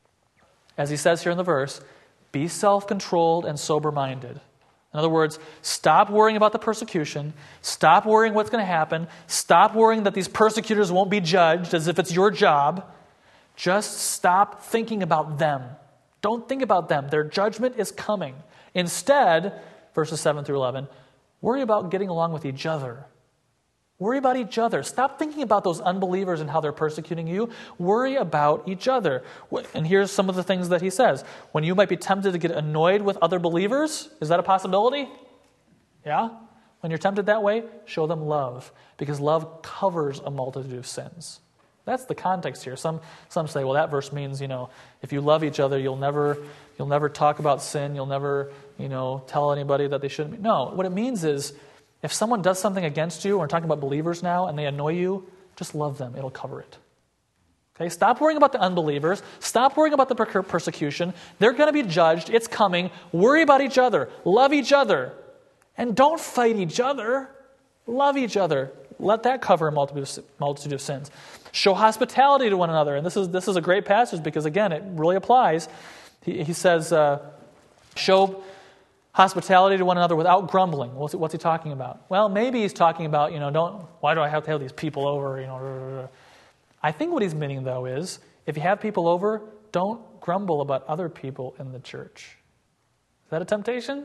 as he says here in the verse, be self-controlled and sober-minded. In other words, stop worrying about the persecution. Stop worrying what's going to happen. Stop worrying that these persecutors won't be judged as if it's your job. Just stop thinking about them. Don't think about them. Their judgment is coming. Instead, verses 7 through 11, worry about getting along with each other. Worry about each other. Stop thinking about those unbelievers and how they're persecuting you. Worry about each other. And here's some of the things that he says. When you might be tempted to get annoyed with other believers, is that a possibility? Yeah? When you're tempted that way, show them love, because love covers a multitude of sins. That's the context here. Some say, well, that verse means, if you love each other, you'll never talk about sin. You'll never, tell anybody that they shouldn't be. No, what it means is, if someone does something against you, we're talking about believers now, and they annoy you, just love them. It'll cover it. Okay? Stop worrying about the unbelievers. Stop worrying about the persecution. They're going to be judged. It's coming. Worry about each other. Love each other. And don't fight each other. Love each other. Let that cover a multitude of sins. Show hospitality to one another. And this is a great passage because, again, it really applies. He says, show hospitality to one another without grumbling. What's he talking about? Well, maybe he's talking about, why do I have to have these people over? I think what he's meaning, though, is if you have people over, don't grumble about other people in the church. Is that a temptation?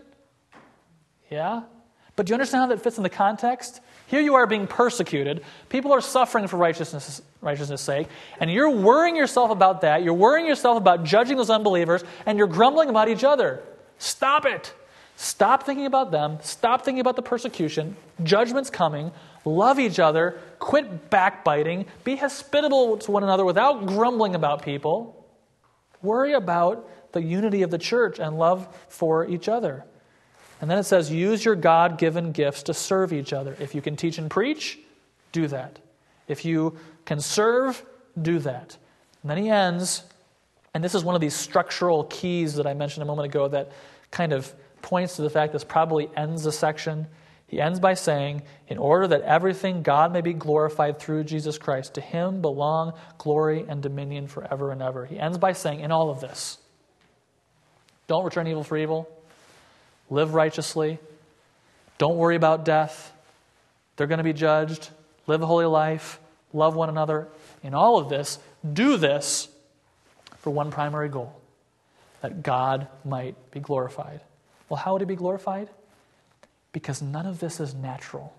Yeah? But do you understand how that fits in the context? Here you are being persecuted. People are suffering for righteousness' sake. And you're worrying yourself about that. You're worrying yourself about judging those unbelievers. And you're grumbling about each other. Stop it. Stop thinking about them. Stop thinking about the persecution. Judgment's coming. Love each other. Quit backbiting. Be hospitable to one another without grumbling about people. Worry about the unity of the church and love for each other. And then it says, use your God-given gifts to serve each other. If you can teach and preach, do that. If you can serve, do that. And then he ends, and this is one of these structural keys that I mentioned a moment ago that kind of points to the fact this probably ends the section. He ends by saying, in order that everything God may be glorified through Jesus Christ, to him belong glory and dominion forever and ever. He ends by saying, in all of this, don't return evil for evil. Live righteously. Don't worry about death. They're going to be judged. Live a holy life. Love one another. In all of this, do this for one primary goal, that God might be glorified. Well, how would he be glorified? Because none of this is natural.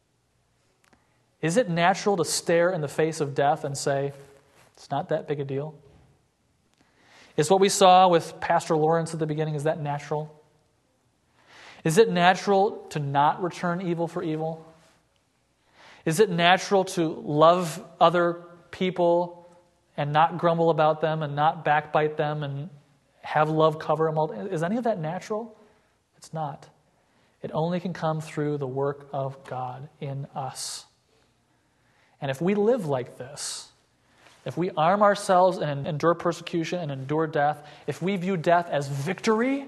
Is it natural to stare in the face of death and say, it's not that big a deal? Is what we saw with Pastor Lawrence at the beginning, is that natural? Is it natural to not return evil for evil? Is it natural to love other people and not grumble about them and not backbite them and have love cover them all? Is any of that natural? It's not. It only can come through the work of God in us. And if we live like this, if we arm ourselves and endure persecution and endure death, if we view death as victory,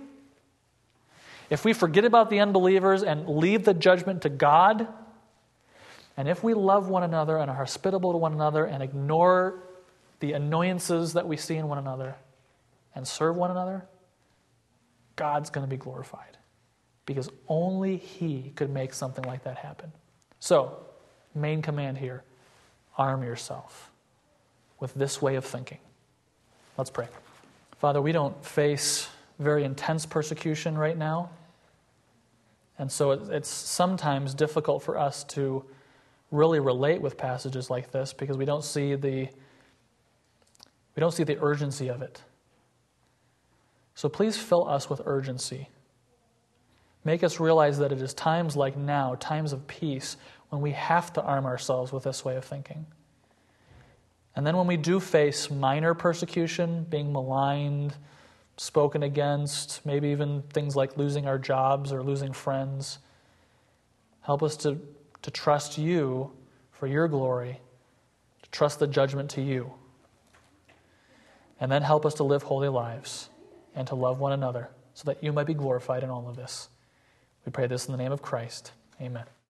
if we forget about the unbelievers and leave the judgment to God, and if we love one another and are hospitable to one another and ignore the annoyances that we see in one another and serve one another, God's going to be glorified. Because only he could make something like that happen. So, main command here, arm yourself with this way of thinking. Let's pray. Father, we don't face very intense persecution right now. And so it's sometimes difficult for us to really relate with passages like this because we don't see the urgency of it. So please fill us with urgency. Make us realize that it is times like now, times of peace, when we have to arm ourselves with this way of thinking. And then when we do face minor persecution, being maligned, spoken against, maybe even things like losing our jobs or losing friends, help us to trust you for your glory, to trust the judgment to you. And then help us to live holy lives and to love one another so that you might be glorified in all of this. We pray this in the name of Christ. Amen.